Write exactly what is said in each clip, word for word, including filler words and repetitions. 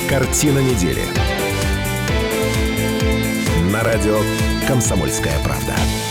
Картина недели. На радио «Комсомольская правда».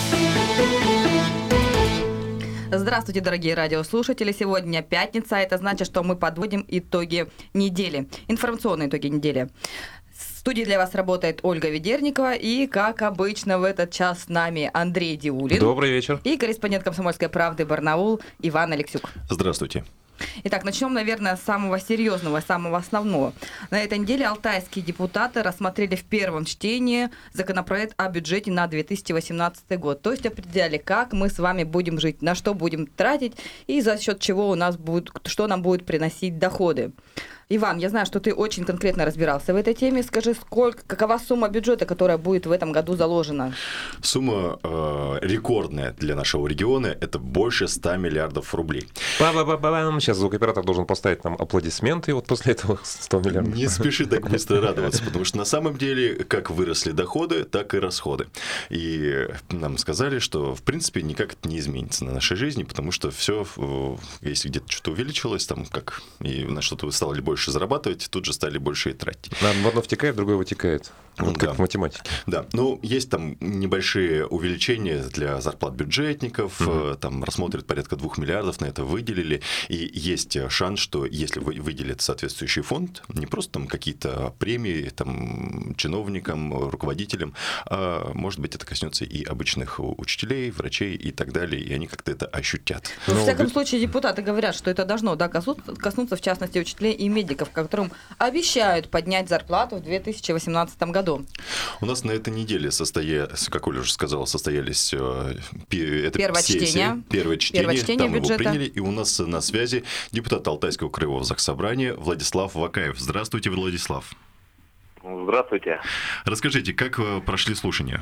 Здравствуйте, дорогие радиослушатели. Сегодня пятница, а это значит, что мы подводим итоги недели. Информационные итоги недели. В студии для вас работает Ольга Ведерникова. И, как обычно, в этот час с нами Андрей Диулин. Добрый вечер. И корреспондент «Комсомольской правды» Барнаул Иван Алексюк. Здравствуйте. Итак, начнем, наверное, с самого серьезного, самого основного. На этой неделе алтайские депутаты рассмотрели в первом чтении законопроект о бюджете на две тысячи восемнадцатый год. То есть определяли, как мы с вами будем жить, на что будем тратить и за счет чего у нас будет, что нам будет приносить доходы. Иван, я знаю, что ты очень конкретно разбирался в этой теме. Скажи, сколько, какова сумма бюджета, которая будет в этом году заложена? Сумма э, рекордная для нашего региона. Это больше ста миллиардов рублей. Ба-ба-ба-ба. Сейчас звукооператор должен поставить нам аплодисменты, и вот после этого сто миллиардов. Не спеши так быстро радоваться, потому что на самом деле как выросли доходы, так и расходы. И нам сказали, что в принципе никак это не изменится на нашей жизни, потому что все, если где-то что-то увеличилось, там как и на что-то стало больше больше зарабатывать, тут же стали больше и тратить. В одно втекает, в другое вытекает. Вот как да. в математике. Да, ну, есть там небольшие увеличения для зарплат бюджетников, mm-hmm. там рассмотрят порядка двух миллиардов, на это выделили, и есть шанс, что если выделят соответствующий фонд, не просто там какие-то премии там, чиновникам, руководителям, а может быть это коснется и обычных учителей, врачей и так далее, и они как-то это ощутят. Но, Но... В всяком случае, депутаты говорят, что это должно да, коснуться, в частности, учителей и медиков, которым обещают поднять зарплату в две тысячи восемнадцатом году. У нас на этой неделе, состоялись, как Оля уже сказала, состоялись это первое сессии, чтение, первое чтение, первое чтение там бюджета. Его приняли, и у нас на связи депутат Алтайского краевого заксобрания Владислав Вакаев. Здравствуйте, Владислав. Здравствуйте. Расскажите, как прошли слушания?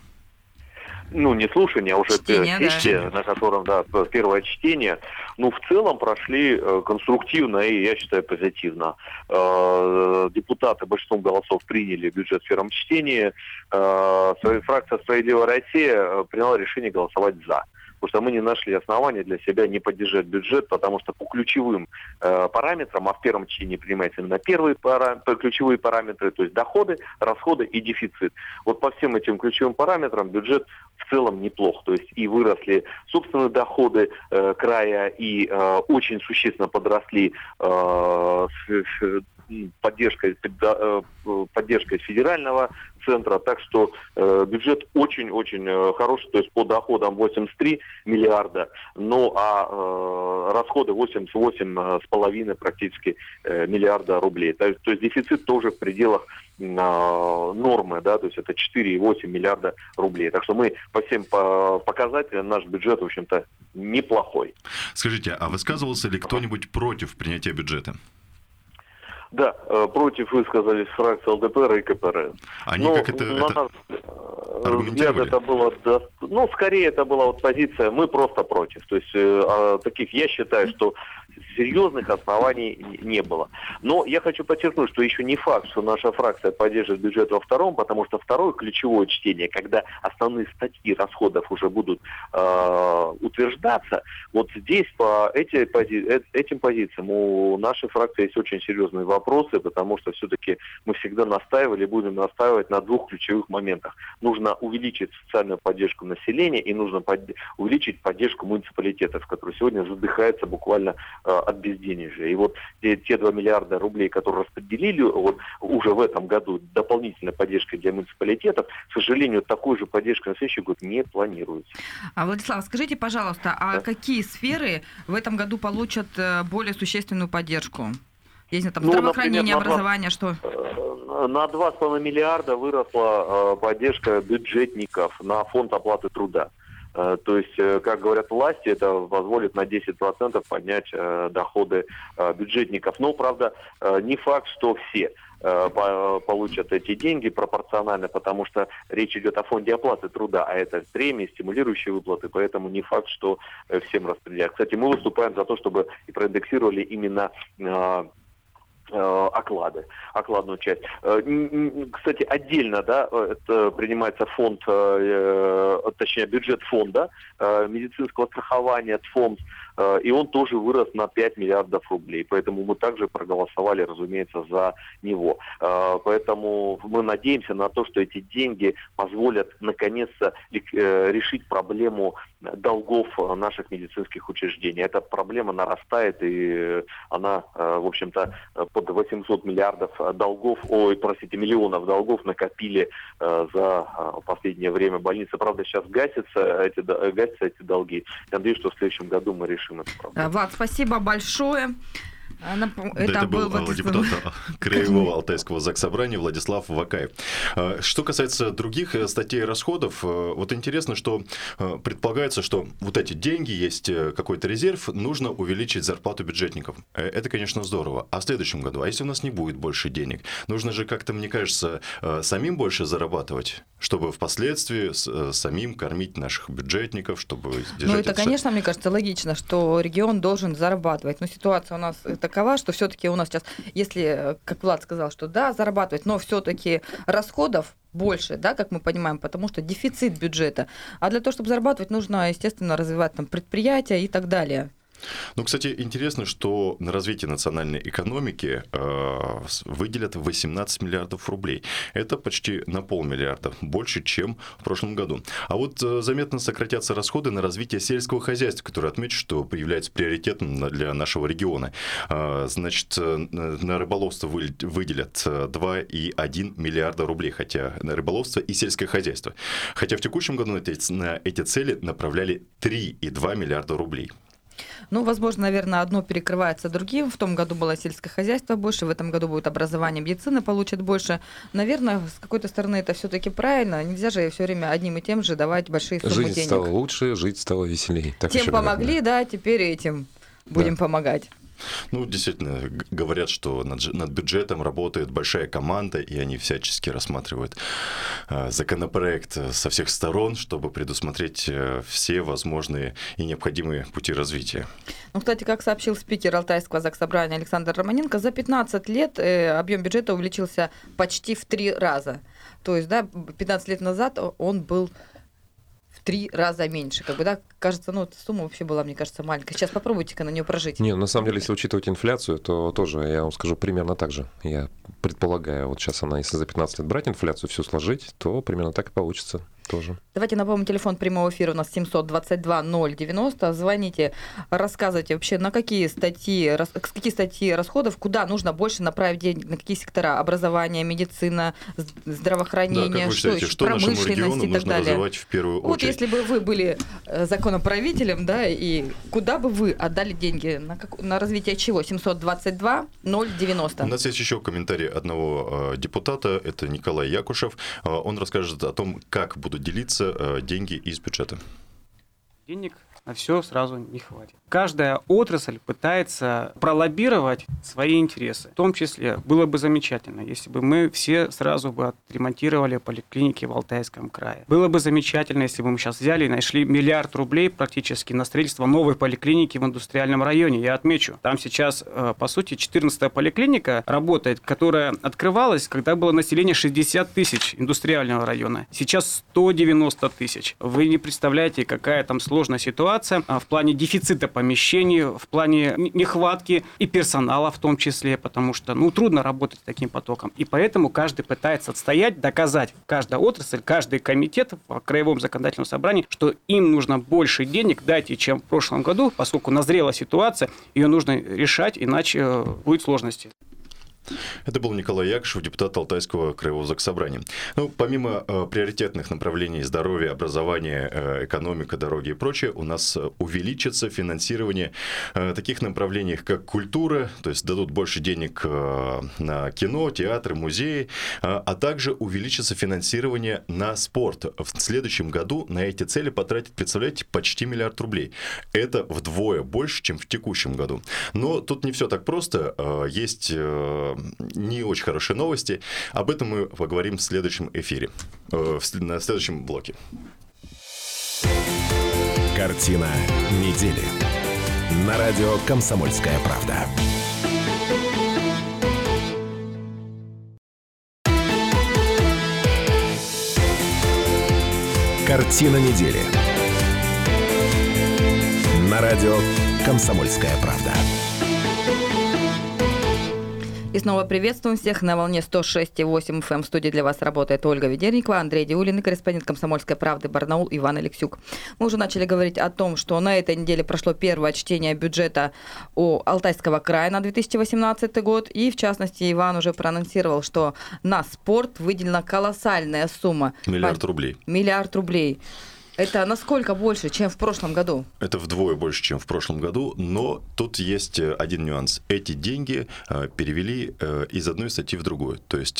Ну, не слушание, а уже чтение, сессия, да. на котором, да, первое чтение. Ну, в целом прошли э, конструктивно и, я считаю, позитивно. Э, депутаты большинством голосов приняли бюджет в первом чтении. Э, фракция «Справедливая Россия» приняла решение голосовать «за». Потому что мы не нашли основания для себя не поддержать бюджет, потому что по ключевым э, параметрам, а в первом чтении принимаются именно первые пара, ключевые параметры, то есть доходы, расходы и дефицит. Вот по всем этим ключевым параметрам бюджет в целом неплох. То есть и выросли собственные доходы э, края, и э, очень существенно подросли э, с, поддержкой, поддержкой федерального центра, так что э, бюджет очень-очень э, хороший, то есть по доходам восемьдесят три миллиарда, ну а э, расходы восемьдесят восемь с половиной практически э, миллиарда рублей. То есть, то есть дефицит тоже в пределах э, нормы, да, то есть это четыре и восемь миллиарда рублей. Так что мы по всем по показателям, наш бюджет, в общем-то, неплохой. Скажите, а высказывался ли кто-нибудь против принятия бюджета? Да, против высказались фракции ЛДПР и КПРФ. Они Но, как это, на это наш взгляд, это было, ну, скорее это была вот позиция, мы просто против. То есть э, таких, я считаю, что серьезных оснований не было. Но я хочу подчеркнуть, что еще не факт, что наша фракция поддержит бюджет во втором, потому что второе ключевое чтение, когда основные статьи расходов уже будут э, утверждаться, вот здесь по эти, пози- этим позициям у нашей фракции есть очень серьезные вопросы, потому что все-таки мы всегда настаивали, будем настаивать на двух ключевых моментах. Нужно увеличить социальную поддержку населения и нужно под... увеличить поддержку муниципалитетов, которые сегодня задыхаются буквально э, от безденежья. И вот те, те два миллиарда рублей, которые распределили вот, уже в этом году дополнительной поддержкой для муниципалитетов, к сожалению, такой же поддержкой на следующий год не планируется. А, Владислав, скажите, пожалуйста, а да? какие сферы в этом году получат более существенную поддержку? Есть там ну, здравоохранение, например, образование, что? На два с половиной миллиарда выросла э, поддержка бюджетников на фонд оплаты труда. Э, то есть, э, как говорят власти, это позволит на десять процентов поднять э, доходы э, бюджетников. Но, правда, э, не факт, что все э, по- получат эти деньги пропорционально, потому что речь идет о фонде оплаты труда, а это премии, стимулирующие выплаты, поэтому не факт, что э, всем распределяют. Кстати, мы выступаем за то, чтобы и проиндексировали именно э, оклады, окладную часть. Кстати, отдельно, да, это принимается фонд, точнее, бюджет фонда медицинского страхования, ФОМС, и он тоже вырос на пять миллиардов рублей. Поэтому мы также проголосовали, разумеется, за него. Поэтому мы надеемся на то, что эти деньги позволят наконец-то решить проблему долгов наших медицинских учреждений. Эта проблема нарастает, и она, в общем-то, под восемьсот миллиардов долгов, ой, простите, миллионов долгов накопили за последнее время больницы. Правда, сейчас гасятся эти, гасятся эти долги. Я надеюсь, что в следующем году мы решим эту проблему. Влад, спасибо большое. Она, да, это, это был Владислав... депутат Краевого Алтайского Заксобрания Владислав Вакаев. Что касается других статей расходов, вот интересно, что предполагается, что вот эти деньги, есть какой-то резерв, нужно увеличить зарплату бюджетников. Это, конечно, здорово. А в следующем году, а если у нас не будет больше денег? Нужно же как-то, мне кажется, самим больше зарабатывать, чтобы впоследствии самим кормить наших бюджетников, чтобы держать... Ну, это, это, конечно, мне кажется, логично, что регион должен зарабатывать. Но ситуация у нас такова, что все-таки у нас сейчас, если, как Влад сказал, что да, зарабатывать, но все-таки расходов больше, да, как мы понимаем, потому что дефицит бюджета. А для того, чтобы зарабатывать, нужно, естественно, развивать там предприятия и так далее. Ну, кстати, интересно, что на развитие национальной экономики э, выделят восемнадцать миллиардов рублей. Это почти на полмиллиарда, больше, чем в прошлом году. А вот э, заметно сократятся расходы на развитие сельского хозяйства, которое, отмечу, что является приоритетом для нашего региона. Э, значит, э, на рыболовство вы, выделят два и один миллиарда рублей, хотя на рыболовство и сельское хозяйство. Хотя в текущем году на эти, на эти цели направляли три и два миллиарда рублей. Ну, возможно, наверное, одно перекрывается другим. В том году было сельское хозяйство больше, в этом году будет образование, медицина получит больше. Наверное, с какой-то стороны это все-таки правильно. Нельзя же все время одним и тем же давать большие суммы жизнь денег. Жизнь стала лучше, жить стало веселее. Так тем помогли, говорят, да, теперь этим будем да. помогать. Ну, действительно, говорят, что над, над бюджетом работает большая команда, и они всячески рассматривают э, законопроект со всех сторон, чтобы предусмотреть э, все возможные и необходимые пути развития. Ну, кстати, как сообщил спикер Алтайского Заксобрания Александр Романенко, за пятнадцать лет э, объем бюджета увеличился почти в три раза. То есть, да, пятнадцать лет назад он был в три раза меньше. Как бы, да, кажется, ну, эта сумма вообще была, мне кажется, маленькая. Сейчас попробуйте-ка на нее прожить. Не, на самом деле, если учитывать инфляцию, то тоже, я вам скажу, примерно так же. Я предполагаю, вот сейчас она, если за пятнадцать лет брать инфляцию, всю сложить, то примерно так и получится тоже. Давайте напомним, телефон прямого эфира у нас семьсот двадцать два ноль девяносто. Звоните, рассказывайте вообще, на какие статьи, какие статьи расходов, куда нужно больше направить деньги, на какие сектора: образование, медицина, здравоохранение, да, как вы считаете, что, что промышленность нашему региону и так нужно далее. развивать в первую очередь? Вот если бы вы были законоправителем, да, и куда бы вы отдали деньги, на, как, на развитие чего? семьсот двадцать два ноль девяносто. У нас есть еще комментарий одного э, депутата, это Николай Якушев. Э, он расскажет о том, как будут делиться э, деньги из бюджета. Денег на все сразу не хватит. Каждая отрасль пытается пролоббировать свои интересы. В том числе было бы замечательно, если бы мы все сразу бы отремонтировали поликлиники в Алтайском крае. Было бы замечательно, если бы мы сейчас взяли и нашли миллиард рублей практически на строительство новой поликлиники в индустриальном районе. Я отмечу, там сейчас, по сути, четырнадцатая поликлиника работает, которая открывалась, когда было население шестьдесят тысяч индустриального района. Сейчас сто девяносто тысяч. Вы не представляете, какая там сложная ситуация в плане дефицита помещений, в плане нехватки и персонала в том числе, потому что, ну, трудно работать с таким потоком. И поэтому каждый пытается отстоять, доказать, каждая отрасль, каждый комитет в Краевом законодательном собрании, что им нужно больше денег, дайте, чем в прошлом году, поскольку назрела ситуация, ее нужно решать, иначе будет сложности. Это был Николай Якушев, депутат Алтайского краевого заксобрания. Ну, помимо э, приоритетных направлений здоровья, образования, э, экономика, дороги и прочее, у нас увеличится финансирование э, таких направлений, как культура, то есть дадут больше денег э, на кино, театры, музеи, э, а также увеличится финансирование на спорт. В следующем году на эти цели потратят, представляете, почти миллиард рублей. Это вдвое больше, чем в текущем году. Но тут не все так просто. Э, есть... Э, не очень хорошие новости. Об этом мы поговорим в следующем эфире, э, на следующем блоке. Картина недели. На радио «Комсомольская правда». Картина недели. На радио «Комсомольская правда». И снова приветствуем всех на волне сто шесть и восемь эф эм. В студии для вас работает Ольга Ведерникова, Андрей Диулин и корреспондент «Комсомольской правды» Барнаул Иван Алексюк. Мы уже начали говорить о том, что на этой неделе прошло первое чтение бюджета у Алтайского края на две тысячи восемнадцатый год. И, в частности, Иван уже проанонсировал, что на спорт выделена колоссальная сумма. Миллиард рублей. Миллиард рублей. Это насколько больше, чем в прошлом году? Это вдвое больше, чем в прошлом году, но тут есть один нюанс. Эти деньги перевели из одной статьи в другую. То есть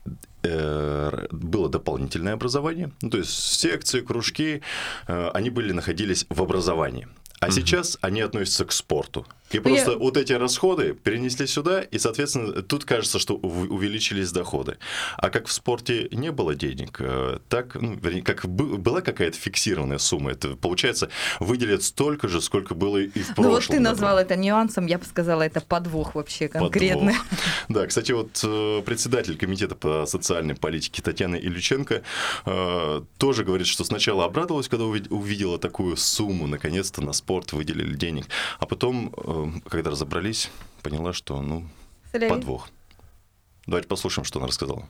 было дополнительное образование, ну, то есть секции, кружки, они были, находились в образовании. А угу. сейчас они относятся к спорту. И Я... просто вот эти расходы перенесли сюда, и, соответственно, тут кажется, что увеличились доходы. А как в спорте не было денег, так, ну, вернее, как была какая-то фиксированная сумма, это, получается, выделят столько же, сколько было и в прошлом. Ну вот ты году. назвал это нюансом, я бы сказала, это подвох вообще конкретный. Подвох. Да, кстати, вот председатель комитета по социальной политике Татьяна Ильюченко тоже говорит, что сначала обрадовалась, когда увидела такую сумму, наконец-то на спорт выделили денег, а потом, когда разобрались, поняла, что, ну, Слей. подвох. Давайте послушаем, что она рассказала.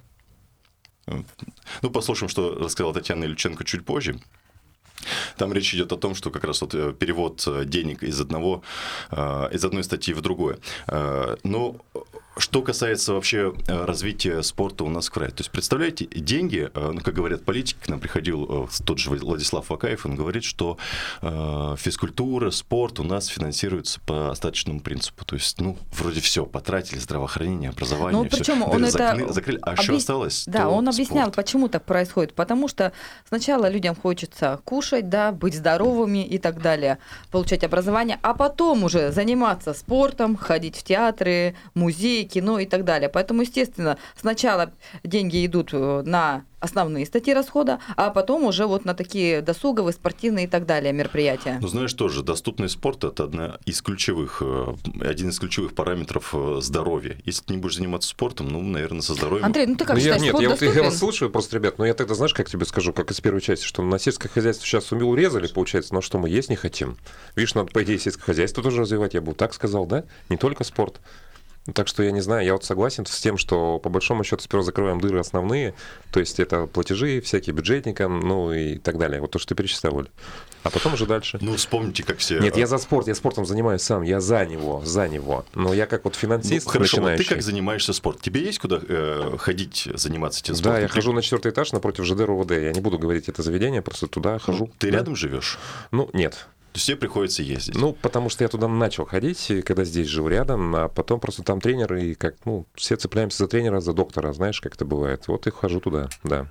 Ну, послушаем, что рассказала Татьяна Ильюченко чуть позже. Там речь идет о том, что как раз вот перевод денег из одного, из одной статьи в другое. Но что касается вообще развития спорта у нас в крае. То есть, представляете, деньги, ну, как говорят политики, к нам приходил тот же Владислав Вакаев, он говорит, что физкультура, спорт у нас финансируется по остаточному принципу. То есть, ну, вроде все, потратили, здравоохранение, образование, ну, причем он закрыли, это закрыли, а объяс... что осталось? Да, он объяснял, спорт. Почему так происходит. Потому что сначала людям хочется кушать, да, быть здоровыми и так далее, получать образование, а потом уже заниматься спортом, ходить в театры, музеи, кино и так далее. Поэтому, естественно, сначала деньги идут на основные статьи расхода, а потом уже вот на такие досуговые, спортивные и так далее мероприятия. Ну, знаешь, тоже доступный спорт – это одна из ключевых, один из ключевых параметров здоровья. Если ты не будешь заниматься спортом, ну, наверное, со здоровьем… Андрей, ну ты как ну, считаешь, я, Нет, спорт я, доступен? Вот, я вас слушаю просто, ребят, но я тогда, знаешь, как тебе скажу, как из первой части, что на сельское хозяйство сейчас урезали, получается, но что мы есть не хотим. Видишь, надо, по идее, сельское хозяйство тоже развивать, я бы так сказал, да? Не только спорт. Так что я не знаю, я вот согласен с тем, что по большому счету сперва закрываем дыры основные, то есть это платежи всякие бюджетникам, ну и так далее. Вот то, что ты перечислял, Оль. А потом уже дальше. Ну, вспомните, как все... Нет, я за спорт, я спортом занимаюсь сам, я за него, за него. Но я как вот финансист ну, хорошо, начинающий... вот ты как занимаешься спортом? Тебе есть куда э, ходить, заниматься этим спортом? Да, я ты... хожу на четвертый этаж напротив ЖД РОВД. Я не буду говорить это заведение, просто туда хожу. Ну, ты да? рядом живешь? Ну, нет. То есть тебе приходится ездить? Ну, потому что я туда начал ходить, когда здесь живу рядом, а потом просто там тренер, и как, ну, все цепляемся за тренера, за доктора, знаешь, как это бывает. Вот и хожу туда, да.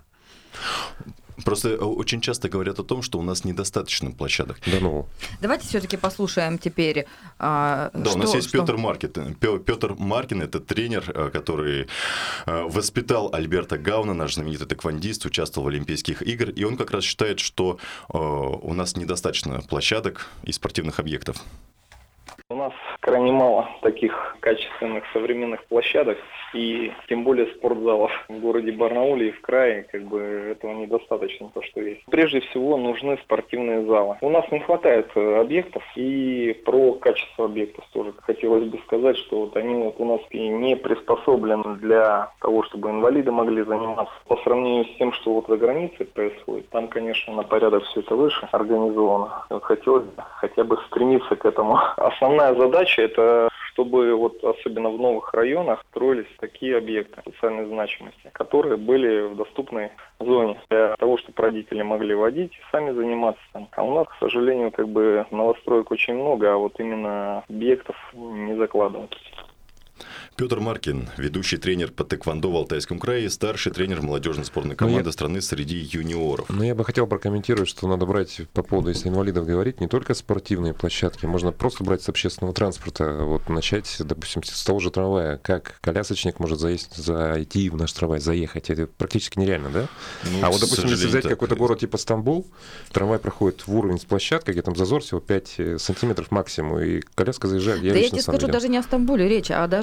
Просто очень часто говорят о том, что у нас недостаточно площадок. Да ну. Давайте все-таки послушаем теперь. А, да, что, у нас есть что... Петр Маркин. Петр Маркин – это тренер, который воспитал Альберта Гауна, наш знаменитый тэквондист, участвовал в Олимпийских играх, и он как раз считает, что у нас недостаточно площадок и спортивных объектов. У нас крайне мало таких качественных современных площадок, и тем более спортзалов в городе Барнауле и в крае, как бы этого недостаточно, то, что есть. Прежде всего нужны спортивные залы. У нас не хватает объектов, и про качество объектов тоже хотелось бы сказать, что вот они вот у нас и не приспособлены для того, чтобы инвалиды могли заниматься. По сравнению с тем, что вот за границей происходит, там, конечно, на порядок все это выше организовано. Вот хотелось бы хотя бы стремиться к этому. Основная задача – это чтобы вот особенно в новых районах строились такие объекты социальной значимости, которые были в доступной зоне для того, чтобы родители могли водить и сами заниматься там. А у нас, к сожалению, как бы новостроек очень много, а вот именно объектов не закладывают. Петр Маркин, ведущий тренер по тэквондо в Алтайском крае, старший тренер молодежной сборной команды я... страны среди юниоров. Ну, я бы хотел прокомментировать, что надо брать по поводу, если инвалидов говорить, не только спортивные площадки, можно просто брать с общественного транспорта. Вот начать, допустим, с того же трамвая. Как колясочник может заесть, зайти в наш трамвай, заехать? Это практически нереально, да? Ну, а вот, допустим, если взять так... какой-то город типа Стамбул, трамвай проходит в уровень с площадкой, где там зазор всего пять сантиметров максимум, и коляска заезжает. Я да лично я тебе сам скажу, видел. даже не о Стамбуле речь, а даже если ты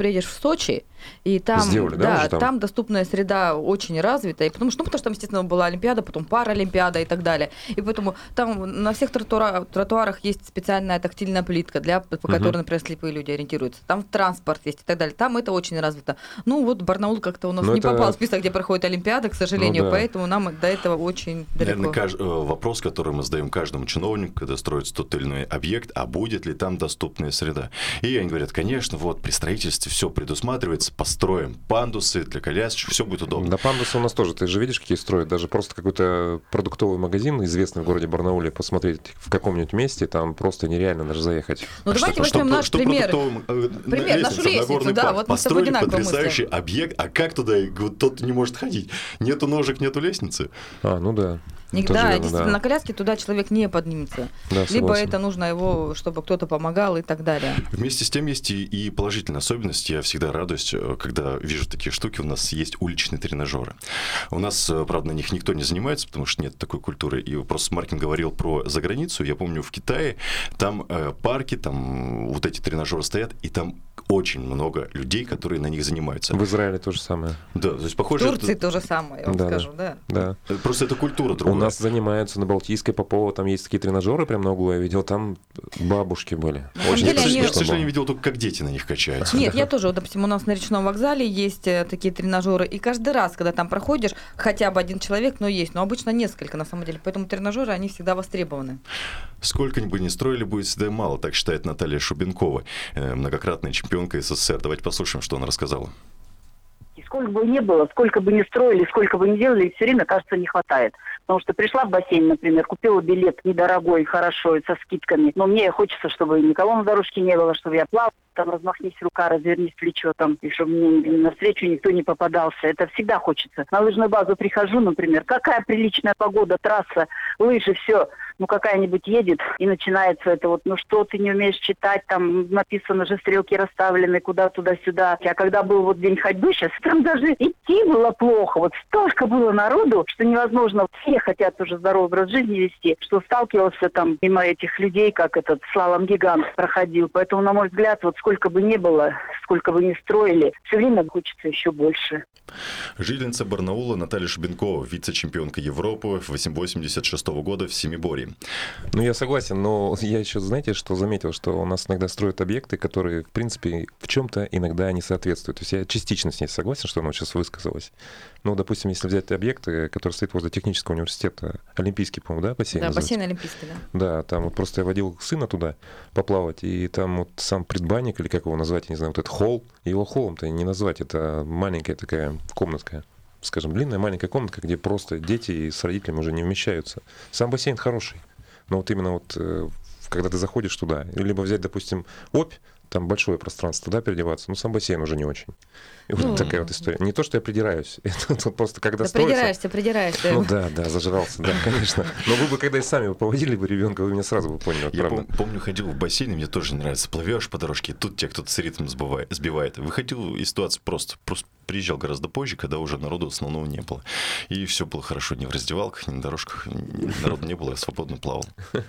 приедешь в Сочи, и там, Сделали, да, да, уже там? там доступная среда очень развита, и потому что, ну, потому что там, естественно, была Олимпиада, потом Паралимпиада и так далее. И поэтому там на всех тротуарах, тротуарах есть специальная тактильная плитка, для, по которой, угу. например, слепые люди ориентируются. Там транспорт есть и так далее. Там это очень развито. Ну, вот Барнаул как-то у нас Но не это... попал в список, где проходит Олимпиада, к сожалению, ну, да. поэтому нам до этого очень далеко. Наверное, кажд... вопрос, который мы задаем каждому чиновнику, когда строится тот или иной объект, а будет ли там доступная среда? И они говорят, конечно, вот при строительстве все предусматривается, построим пандусы для колясочек, все будет удобно. Да, пандусы у нас тоже, ты же видишь, какие строят, даже просто какой-то продуктовый магазин, известный в городе Барнауле, посмотреть в каком-нибудь месте, там просто нереально даже заехать. Ну, а давайте что, возьмем что, наш что пример. Пример, нашу лестницу, да, вот мы с тобой одинаково мыслим. Потрясающий объект, а как туда вот, тот не может ходить? Нету ножек, нету лестницы. А, ну да. Да, верно, действительно, да. На коляске туда человек не поднимется. Да, либо это нужно его, чтобы кто-то помогал и так далее. Вместе с тем есть и, и положительная особенность. Я всегда радуюсь, когда вижу такие штуки. У нас есть уличные тренажеры. У нас, правда, на них никто не занимается, потому что нет такой культуры. И просто Маркин говорил про заграницу. Я помню, в Китае там э, парки, там вот эти тренажеры стоят, и там очень много людей, которые на них занимаются. В Израиле то же самое. Да, то есть похоже... В Турции это... то же самое, я вам да, скажу, да. да. Просто это культура другая. У нас занимаются на Балтийской, Попова, там есть такие тренажеры прям на углу, я видел, там бабушки были. Очень я, они... я, к сожалению, видел только, как дети на них качаются. Нет, я тоже, вот, допустим, у нас на речном вокзале есть такие тренажеры, и каждый раз, когда там проходишь, хотя бы один человек, но есть, но обычно несколько, на самом деле, поэтому тренажеры, они всегда востребованы. Сколько-нибудь не строили, будет всегда мало, так считает Наталья Шубенкова, многократная чемпионка СССР. Давайте послушаем, что она рассказала. Сколько бы ни было, сколько бы ни строили, сколько бы ни делали, все время, кажется, не хватает. Потому что пришла в бассейн, например, купила билет недорогой, хорошо, со скидками. Но мне хочется, чтобы никого на дорожке не было, чтобы я плавала, там размахнись рука, развернись плечо, там, и чтобы мне навстречу никто не попадался. Это всегда хочется. На лыжную базу прихожу, например, какая приличная погода, трасса, лыжи, все. Ну, какая-нибудь едет, и начинается это вот, ну, что ты не умеешь читать, там написано же, стрелки расставлены, куда, туда-сюда. А когда был вот день ходьбы сейчас, там даже идти было плохо. Вот столько было народу, что невозможно. Все хотят уже здоровый образ жизни вести, что сталкивался там мимо этих людей, как этот слалом-гигант проходил. Поэтому, на мой взгляд, вот сколько бы ни было, сколько бы ни строили, все время хочется еще больше. Жительница Барнаула Наталья Шубенкова, вице-чемпионка Европы восемьдесят шестого года в семиборье. Ну, я согласен, но я еще, знаете, что заметил, что у нас иногда строят объекты, которые, в принципе, в чем-то иногда не соответствуют. То есть я частично с ней согласен, что она сейчас высказалась. Ну, допустим, если взять объекты, которые стоят возле технического университета, Олимпийский, по-моему, да, бассейн? Да, называется? бассейн Олимпийский, да. Да, там вот просто я водил сына туда поплавать, и там вот сам предбанник, или как его назвать, я не знаю, вот этот холл, его холлом-то не назвать, это маленькая такая комнатка, скажем, длинная маленькая комнатка, где просто дети с родителями уже не вмещаются. Сам бассейн хороший, но вот именно вот когда ты заходишь туда, либо взять, допустим, Обь, там большое пространство, да, переодеваться, но сам бассейн уже не очень. И вот ну, такая вот история. Не то, что я придираюсь, это просто когда да строится... придираешься, придираешься. Ну да, да, зажрался, да, конечно. Но вы бы, когда и сами поводили бы ребенка, вы меня сразу бы поняли, я правда. пом- помню, ходил в бассейн, и мне тоже нравится. Плывешь по дорожке, и тут тебя кто-то с ритмом сбивает. сбивает. Выходил из ситуации просто. Просто приезжал гораздо позже, когда уже народу основного не было. И все было хорошо. Ни в раздевалках, ни на дорожках. Народу не было, я свободно плавал.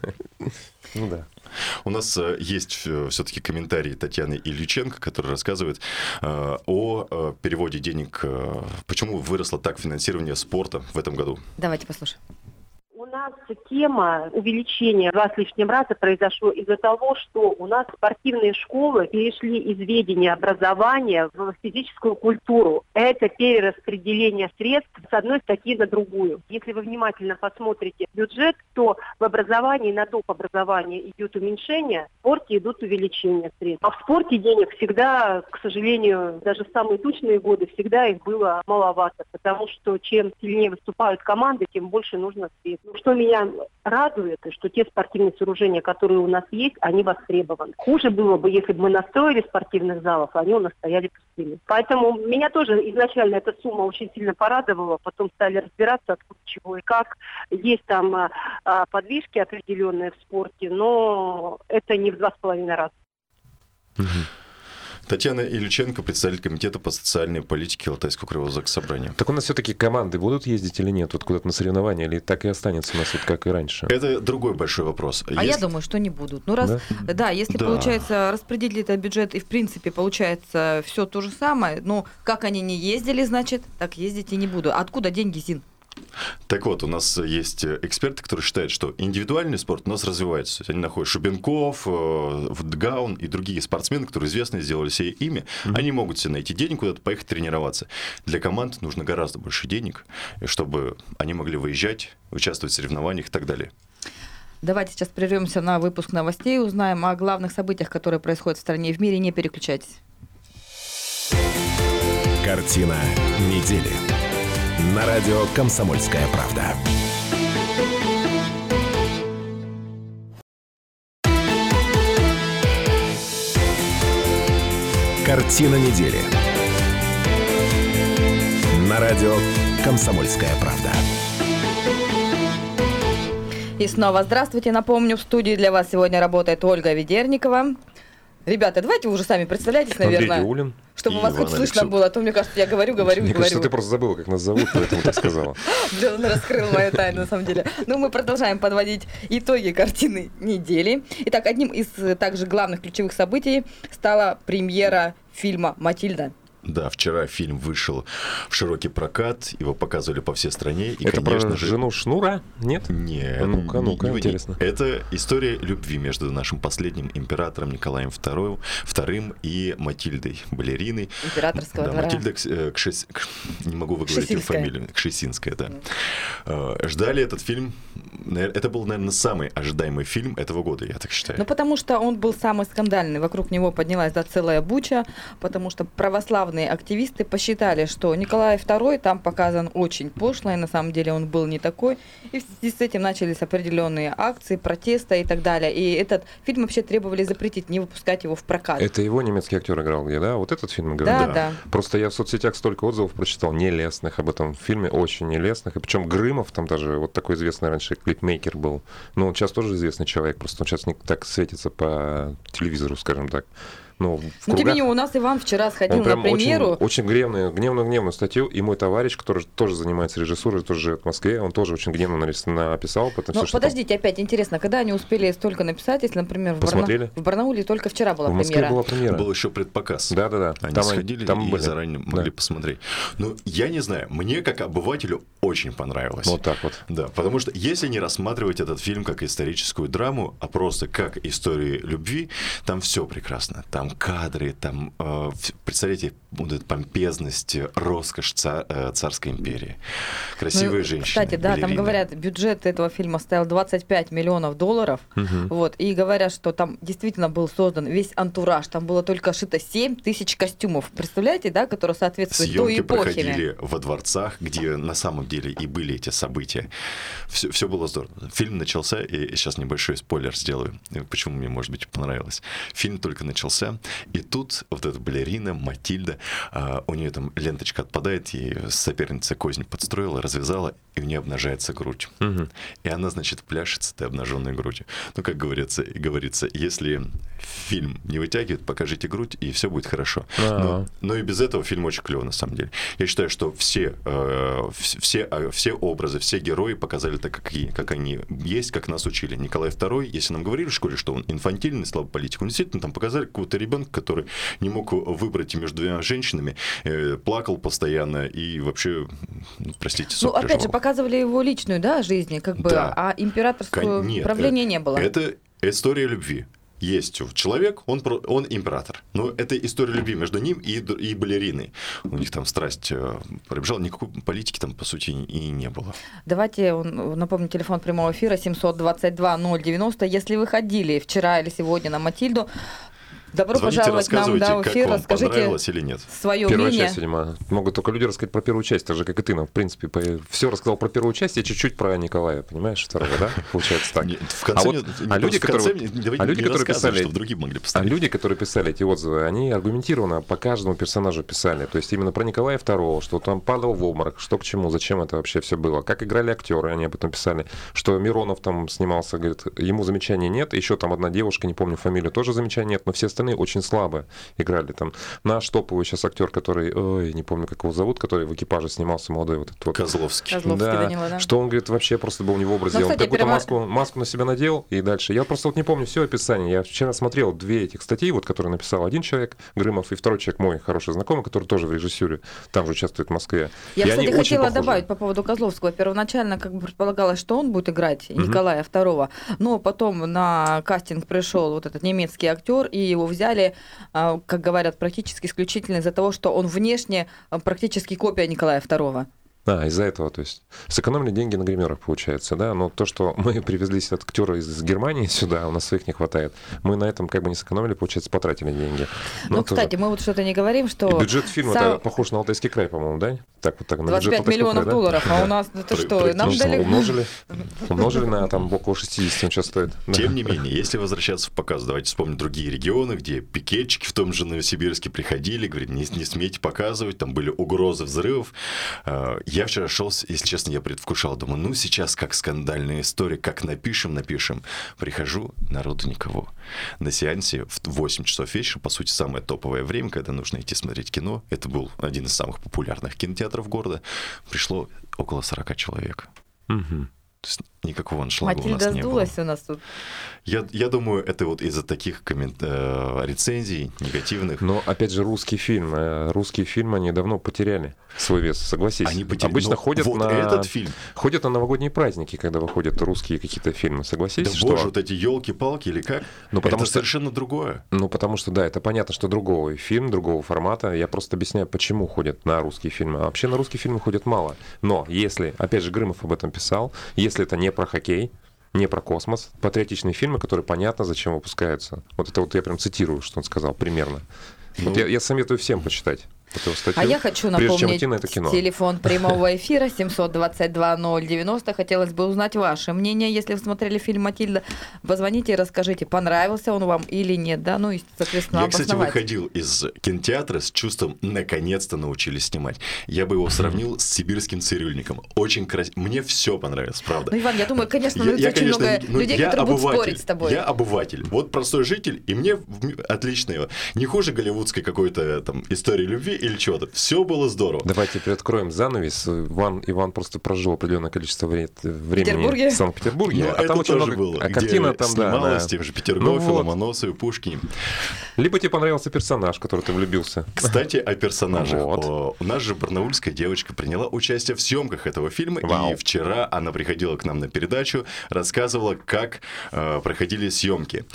Ну да. У нас э, есть все-таки комментарий Татьяны Ильиченко, которая рассказывает э, о э, переводе денег, э, почему выросло так финансирование спорта в этом году. Давайте послушаем. У нас тема увеличения в два с лишним раза произошло из-за того, что у нас спортивные школы перешли из ведения образования в физическую культуру. Это перераспределение средств с одной статьи на другую. Если вы внимательно посмотрите бюджет, то в образовании на доп. Образование идет уменьшение, в спорте идут увеличения средств. А в спорте денег всегда, к сожалению, даже в самые тучные годы, всегда их было маловато, потому что чем сильнее выступают команды, тем больше нужно средств. Что меня радует, что те спортивные сооружения, которые у нас есть, они востребованы. Хуже было бы, если бы мы настроили спортивных залов, а они у нас стояли пустыми. Поэтому меня тоже изначально эта сумма очень сильно порадовала, потом стали разбираться, откуда, чего и как. Есть там а, а, подвижки определенные в спорте, но это не в два с половиной раза. Татьяна Ильиченко, представитель комитета по социальной политике Алтайского краевого заксобрания. Так у нас все-таки команды будут ездить или нет? Вот куда-то на соревнования, или так и останется у нас вот как и раньше? Это другой большой вопрос. А Есть... я думаю, что не будут. Ну, раз, да, да если да. получается распределить этот бюджет, и в принципе получается все то же самое, но как они не ездили, значит, так ездить и не буду. Откуда деньги, Зин? Так вот, у нас есть эксперты, которые считают, что индивидуальный спорт у нас развивается. То есть они находят Шубенков, Вдгаун и другие спортсмены, которые известны, сделали себе имя. Mm-hmm. Они могут себе найти денег, куда-то поехать тренироваться. Для команд нужно гораздо больше денег, чтобы они могли выезжать, участвовать в соревнованиях и так далее. Давайте сейчас прервемся на выпуск новостей, узнаем о главных событиях, которые происходят в стране и в мире. Не переключайтесь. Картина недели. На радио «Комсомольская правда». Картина недели. На радио «Комсомольская правда». И снова здравствуйте. Напомню, в студии для вас сегодня работает Ольга Ведерникова. Ребята, давайте вы уже сами представляйтесь, наверное. Андрей Диулин. Чтобы вас хоть слышно было, а то, мне кажется, я говорю, говорю, мне говорю. Мне кажется, ты просто забыла, как нас зовут, поэтому так сказала. Блин, он раскрыл мою тайну, на самом деле. Ну, мы продолжаем подводить итоги картины недели. Итак, одним из также главных ключевых событий стала премьера фильма «Матильда». Да, вчера фильм вышел в широкий прокат, его показывали по всей стране. И, это конечно про же... жену Шнура? Нет? Нет. А ну-ка, ну-ка, не, интересно. Это история любви между нашим последним императором Николаем вторым, вторым и Матильдой, балериной. Императорского да, двора. Матильда, Кшес... не могу выговорить ее фамилию. Кшесинская, да. Mm. Ждали этот фильм. Это был, наверное, самый ожидаемый фильм этого года, я так считаю. Ну, потому что он был самый скандальный. Вокруг него поднялась, да, целая буча, потому что православные активисты посчитали, что Николай второй там показан очень пошло, и на самом деле он был не такой. И в связи с этим начались определенные акции, протеста и так далее. И этот фильм вообще требовали запретить, не выпускать его в прокат. Это его немецкий актер играл где, да? Вот этот фильм, говорю? Да, да, да. Просто я в соцсетях столько отзывов прочитал нелестных об этом фильме, очень нелестных. И причем Грымов там даже вот такой известный раньше клипмейкер был. Но он сейчас тоже известный человек, просто он сейчас не так светится по телевизору, скажем так. Ну, Но тем не менее, у нас Иван вчера сходил на премьеру. Очень, очень гневную, гневную, гневную статью, и мой товарищ, который тоже занимается режиссурой, тоже живет в Москве, он тоже очень гневно написал. Но подождите, там... опять интересно, когда они успели столько написать, если, например, в, Барна... в Барнауле только вчера была в Москве премьера. Была премьера. Был еще предпоказ. Да-да-да. Они там сходили там и были. заранее да. могли посмотреть. Ну, я не знаю, мне как обывателю очень понравилось. Вот так вот. Да, потому что если не рассматривать этот фильм как историческую драму, а просто как историю любви, там все прекрасно. Там кадры, там, э, представляете, вот эта помпезность, роскошь ца- э, царской империи. Красивые ну, женщины. Кстати, да, балерины. Там говорят, бюджет этого фильма составил двадцать пять миллионов долларов. Угу. Вот, и говорят, что там действительно был создан весь антураж. Там было только шито семь тысяч костюмов. Представляете, да, которые соответствуют той эпохе. Съемки проходили во дворцах, где на самом деле и были эти события. Все, все было здорово. Фильм начался, и сейчас небольшой спойлер сделаю, почему мне, может быть, понравилось. Фильм только начался, и тут вот эта балерина Матильда, а, у нее там ленточка отпадает, и соперница кознь подстроила, развязала, и у нее обнажается грудь. Угу. И она, значит, пляшет с этой обнаженной грудью. Ну, как говорится, и говорится, если фильм не вытягивает, покажите грудь, и все будет хорошо. Но, но и без этого фильм очень клевый, на самом деле. Я считаю, что все, э, все, э, все образы, все герои показали так, как, и, как они есть, как нас учили. Николай второй, если нам говорили в школе, что он инфантильный, слабый политик, он действительно там показали какого-то ребенка, который не мог выбрать между двумя женщинами, э, плакал постоянно и вообще, простите, сопли Ну, опять же, показывали его личную, да, жизнь, как бы, да. а императорского Нет, правления это, не было. Это история любви. Есть человек, он, он император. Но это история любви между ним и, и балериной. У них там страсть пробежала, никакой политики там, по сути, и не было. Давайте напомню, телефон прямого эфира семьсот двадцать два ноль девяносто. Если вы ходили вчера или сегодня на Матильду, добро Звоните, пожаловать нам да, в эфир, как расскажите или нет. свое Первая мнение. часть, видимо. Могут только люди рассказать про первую часть, так же, как и ты. Но, в принципе, по... все рассказал про первую часть, и чуть-чуть про Николая, понимаешь, второго, да? Получается так. Нет, в конце а вот, не, а люди, которые, не, а люди, не которые писали, чтобы другие могли а люди, которые писали эти отзывы, они аргументированно по каждому персонажу писали. То есть именно про Николая второго, что он падал в обморок, что к чему, зачем это вообще все было, как играли актеры, они об этом писали, что Миронов там снимался, говорит, ему замечаний нет, еще там одна девушка, не помню фамилию, тоже замечаний нет, но все остальные остальные очень слабо играли. Там наш топовый сейчас актер, который, ой, не помню, как его зовут, который в «Экипаже» снимался, молодой вот этот вот. Козловский. Козловский, да, Данила, да. что он, говорит, вообще просто был не в образе. Ну, он кстати, как будто перево- маску, маску на себя надел и дальше. Я просто вот не помню все описание. Я вчера смотрел две этих статьи, вот, которые написал один человек, Грымов, и второй человек мой хороший знакомый, который тоже в режиссуре, там же участвует в Москве. Я, И кстати, они очень хотела похожи. добавить по поводу Козловского. Первоначально как бы предполагалось, что он будет играть Мгм. Николая второго, но потом на кастинг пришел вот этот немецкий актер, и его взяли, а, как говорят, практически исключительно из-за того, что он внешне а, практически копия Николая второго. А, из-за этого, то есть сэкономили деньги на гримерах, получается, да, но то, что мы привезли себе актера из Германии сюда, у нас своих не хватает, мы на этом как бы не сэкономили, получается, потратили деньги. Ну, Но кстати, тоже. мы вот что-то не говорим, что... И бюджет фильма сам- это похож на Алтайский край, по-моему, да? Так вот так, на двадцать бюджет пять Алтайского миллионов края, да? долларов, а у нас это При- что? при- Нам Ну, дали... умножили, умножили на там около шестьдесят он сейчас стоит. Да. Тем не менее, если возвращаться в показ, давайте вспомним другие регионы, где пикетчики в том же Новосибирске приходили, говорили, не, не смейте показывать, там были угрозы взрывов. Э, Я вчера шел, если честно, я предвкушал, думаю, ну сейчас как скандальная история, как напишем, напишем. Прихожу, народу никого. На сеансе в восемь часов вечера, по сути, самое топовое время, когда нужно идти смотреть кино. Это был один из самых популярных кинотеатров города. Пришло около сорок человек. Мгм. То есть никакого аншлага у нас Матильда не было. сдулась у нас тут. Я, я думаю, это вот из-за таких коммент... э, рецензий негативных. Но, опять же, русский фильм. э, Русские фильмы, они давно потеряли свой вес, согласись. Они потеряли- Обычно но ходят вот на... этот фильм. Ходят на новогодние праздники, когда выходят русские какие-то фильмы, согласись? Да что... боже, вот эти елки-палки или как? Ну, потому это что- совершенно другое. Ну, потому что, да, это понятно, что другого фильм, другого формата. Я просто объясняю, почему ходят на русские фильмы. А вообще на русские фильмы ходят мало. Но если, опять же, Грымов об этом писал, если это не про хоккей, не про космос, патриотичные фильмы, которые понятно, зачем выпускаются. Вот это вот я прям цитирую, что он сказал, примерно. Вот Ну. я, я советую всем почитать эту статью. А я хочу прежде чем напомнить идти на это кино. телефон прямого эфира семьсот двадцать два ноль девяносто. Хотелось бы узнать ваше мнение, если вы смотрели фильм «Матильда». Позвоните и расскажите, понравился он вам или нет, да, ну и, соответственно, Я, кстати, обосновать. выходил из кинотеатра с чувством «наконец-то научились снимать». Я бы его сравнил с «Сибирским цирюльником». Очень красиво. Мне все понравилось, правда. Ну, Иван, я думаю, конечно, Я- ну, я, очень конечно, много ну, людей, я которые будут обыватель. спорить с тобой. Я обыватель. Вот простой житель, и мне в- отлично его. Не хуже голливудской какой-то там истории любви или чего-то. Все было здорово. Давайте приоткроем занавес. Иван, Иван просто прожил определенное количество вре- времени Петербурге? в Санкт-Петербурге. Ну, а это там очень тоже много... было. А где картина там, да, снималась она- тем же Петергофе, Ну вот. Ломоносове, Пушкине. Либо тебе понравился персонаж, в который ты влюбился. Кстати, о персонажах. Вот. О, у нас же барнаульская девочка приняла участие в съемках этого фильма. Вау. И вчера она приходила к нам на передачу, рассказывала, как э, проходили съемки.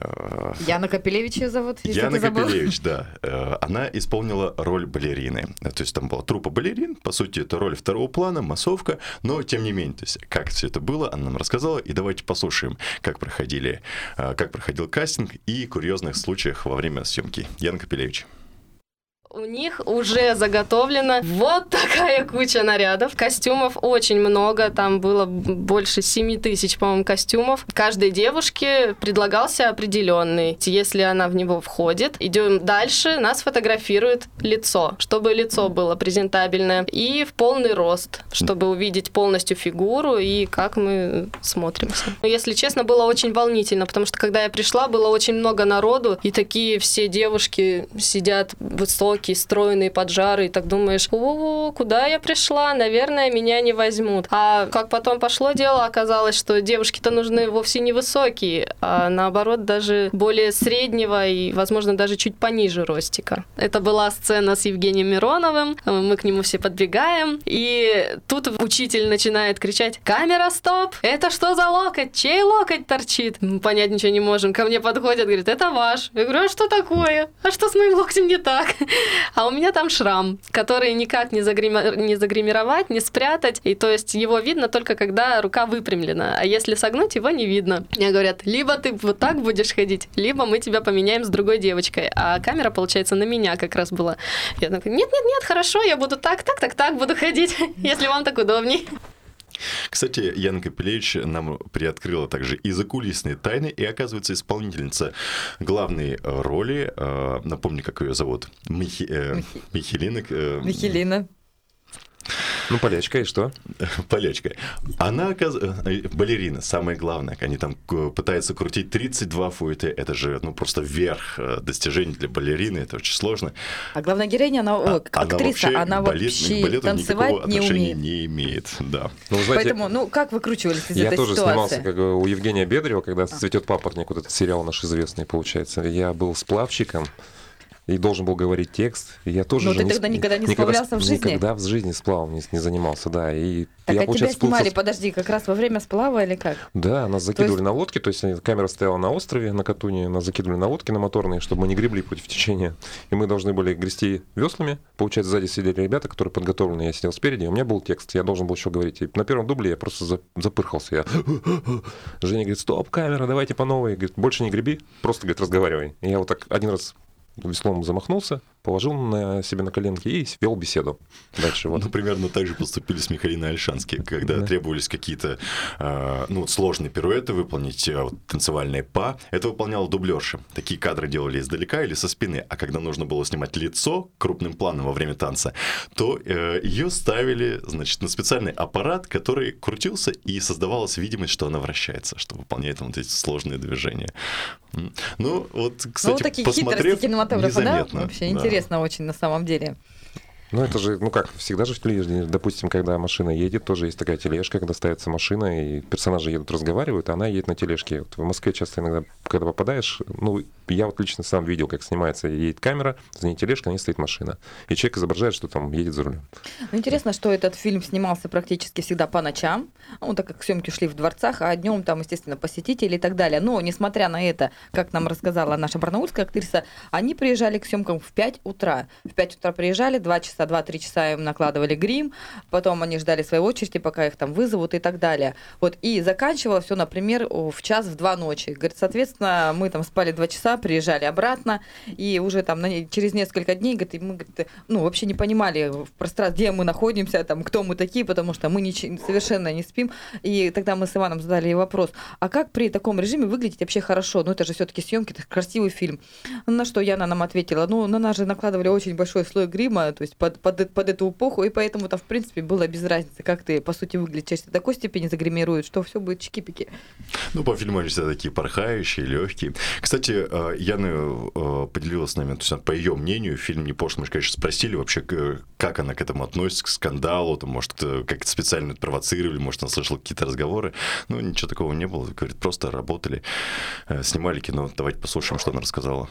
Э, Яна Капелевич ее зовут, если Яна ты забыл. Капелевич, да. Э, Она исполнила роль балерины. Э, То есть там была труппа балерин. По сути, это роль второго плана, массовка. Но, тем не менее, то есть, как все это было, она нам рассказала. И давайте послушаем, как, проходили, э, как проходил кастинг и курьезных случаях во время съемки. Яна Капелевич. У них уже заготовлена вот такая куча нарядов. Костюмов очень много, там было больше семи тысяч, по-моему, костюмов. Каждой девушке предлагался определенный. Если она в него входит, идем дальше, нас фотографирует лицо, чтобы лицо было презентабельное. И в полный рост, чтобы увидеть полностью фигуру и как мы смотримся. Но, если честно, было очень волнительно, потому что когда я пришла, было очень много народу, и такие все девушки сидят высокие, стройные, поджарые, и так думаешь, о, куда я пришла, наверное, меня не возьмут. А как потом пошло дело, оказалось, что девушки-то нужны вовсе не высокие, а наоборот даже более среднего и, возможно, даже чуть пониже ростика. Это была сцена с Евгением Мироновым, мы к нему все подбегаем, и тут учитель начинает кричать: «Камера, стоп! Это что за локоть? Чей локоть торчит?» Мы понять ничего не можем. Ко мне подходят, говорит: «Это ваш». Я говорю: «А что такое? А что с моим локтем не так?» А у меня там шрам, который никак не, загрима... не загримировать, не спрятать. И то есть его видно только когда рука выпрямлена. А если согнуть, его не видно. Мне говорят: либо ты вот так будешь ходить, либо мы тебя поменяем с другой девочкой. А камера, получается, на меня как раз была. Я такая: нет-нет-нет, хорошо, я буду так, так, так, так буду ходить, если вам так удобней. Кстати, Яна Капелевич нам приоткрыла также и закулисные тайны, и, оказывается, исполнительница главной роли, э, напомню, как ее зовут, Михи, э, Михи... Михелина. Э, Михелина. Ну, полячка, и что? Полячка. Она, балерина, самое главное, они там пытаются крутить тридцать два фуэте, это же, ну, просто верх достижений для балерины, это очень сложно. А главная героиня, она, о, актриса, она вообще, она балет, вообще балету танцевать не умеет. не имеет, да. Ну, знаете, Поэтому, ну, как выкручивались из я этой тоже ситуации? снимался как бы, у Евгения Бедарева, когда «Цветет папоротник», вот этот сериал наш известный, получается. Я был сплавщиком и должен был говорить текст. И я тоже Но же ты не тогда сп- никогда не никогда, сплавлялся в жизни? Никогда в жизни сплавом не, не занимался, да. И Так, я, а тебя снимали, подожди, как раз во время сплава или как? Да, нас закидывали есть... на лодки, то есть камера стояла на острове, на Катуне, нас закидывали на лодки на моторные, чтобы мы не гребли против течения. И мы должны были грести веслами. Получается, сзади сидели ребята, которые подготовлены, я сидел спереди, у меня был текст, я должен был еще говорить. И на первом дубле я просто запырхался. Я... Женя говорит, стоп, камера, давайте по новой. Говорит, больше не греби, просто, говорит, разговаривай. И я вот так один раз веслом замахнулся, положил на себе на коленки и вел беседу. Дальше вот. Ну, примерно так же поступили с Михалиной Ольшански, когда да. требовались какие-то э, ну, сложные пируэты выполнить, э, вот, танцевальные па. Это выполняла дублерша. Такие кадры делали издалека или со спины. А когда нужно было снимать лицо крупным планом во время танца, то э, ее ставили, значит, на специальный аппарат, который крутился, и создавалась видимость, что она вращается, что выполняет там, вот эти сложные движения. Ну, вот, кстати, ну, вот такие посмотрев, хитрости кинематографа, да? Вообще да. интересно очень на самом деле. Ну, это же, ну как, всегда же в телевидении, допустим, когда машина едет, тоже есть такая тележка, когда ставится машина, и персонажи едут, разговаривают, а она едет на тележке. Вот в Москве часто иногда, когда попадаешь, ну, я вот лично сам видел, как снимается, едет камера, за ней тележка, на ней стоит машина. И человек изображает, что там едет за рулем. Ну, интересно, что этот фильм снимался практически всегда по ночам, ну, так как съемки шли в дворцах, а днем там, естественно, посетители и так далее. Но, несмотря на это, как нам рассказала наша барнаульская актриса, они приезжали к съемкам в пять утра. В пять утра приезжали, два часа, два-три часа им накладывали грим, потом они ждали своей очереди, пока их там вызовут и так далее. Вот, и заканчивалось все, например, в час, в два ночи. Говорит, соответственно, мы там спали два часа, приезжали обратно, и уже там на, через несколько дней, говорит, и мы, говорит, ну, вообще не понимали в пространстве, где мы находимся, там, кто мы такие, потому что мы не, совершенно не спим. И тогда мы с Иваном задали ей вопрос, а как при таком режиме выглядеть вообще хорошо? Ну, это же все-таки съемки, это красивый фильм. На что Яна нам ответила, ну, на нас же накладывали очень большой слой грима, то есть под, под, под эту эпоху, и поэтому там, в принципе, было без разницы, как ты, по сути, выглядишь. Если до такой степени загримируют, что все будет чики-пики. Ну, по фильму они все такие порхающие, легкие. Кстати, Яна поделилась с нами, то есть, по ее мнению, фильм не пошлый. Мы же, конечно, спросили вообще, как она к этому относится, к скандалу, там, может, как-то специально это провоцировали, может, она слышала какие-то разговоры. Ну, ничего такого не было. Говорит, просто работали, снимали кино. Давайте послушаем, что она рассказала.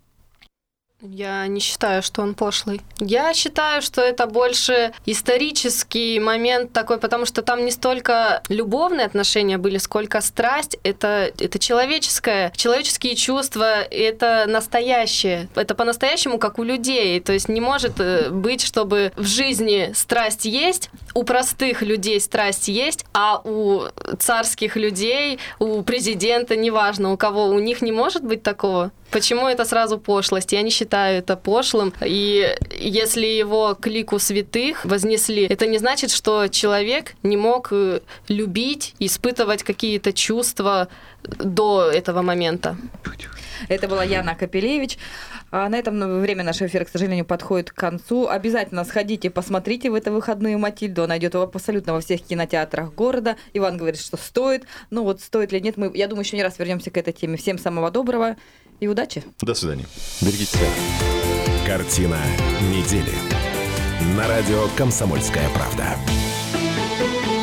Я не считаю, что он пошлый. Я считаю, что это больше исторический момент такой, потому что там не столько любовные отношения были, сколько страсть. Это, это человеческое, человеческие чувства, это настоящее. Это по-настоящему, как у людей. То есть не может быть, чтобы в жизни страсть есть, у простых людей страсть есть, а у царских людей, у президента, неважно, у кого, у них не может быть такого. Почему это сразу пошлость? Я не считаю это пошлым. И если его к лику святых вознесли, это не значит, что человек не мог любить, испытывать какие-то чувства до этого момента. Это была Яна Капелевич. А на этом время нашего эфира, к сожалению, подходит к концу. Обязательно сходите, посмотрите в это выходные «Матильду». Она идет абсолютно во всех кинотеатрах города. Иван говорит, что стоит. Ну вот стоит ли нет, мы, я думаю, еще не раз вернемся к этой теме. Всем самого доброго и удачи. До свидания. Берегите себя. Картина недели. На радио «Комсомольская правда».